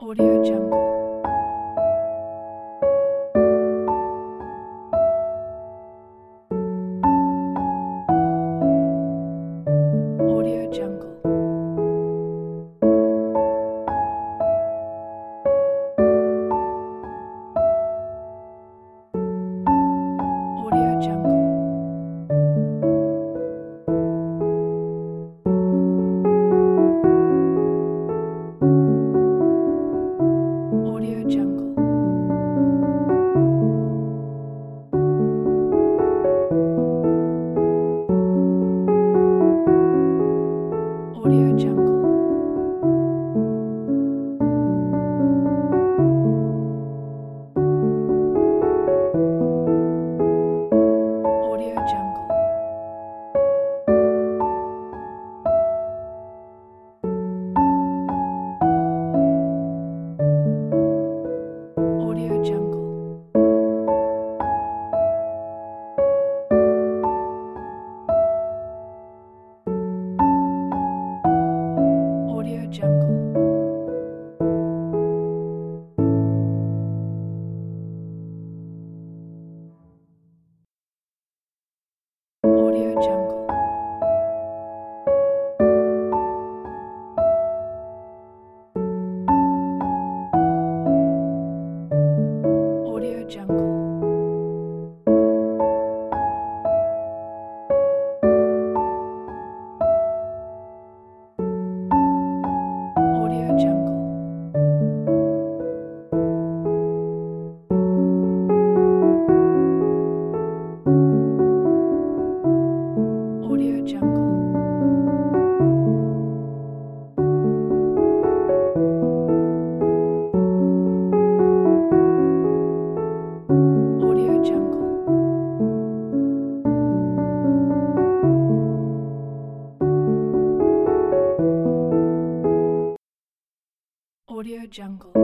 Audio Jungle. Audio Jungle. Audio Jungle. Audio Jungle. Audio Jungle. Audio Jungle. Audio Jungle. Audio Jungle. Audio Jungle. Audio Jungle. Audio Jungle. Audio Jungle. Audio Jungle. Audio Jungle.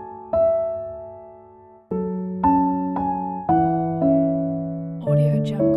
Audio Jungle.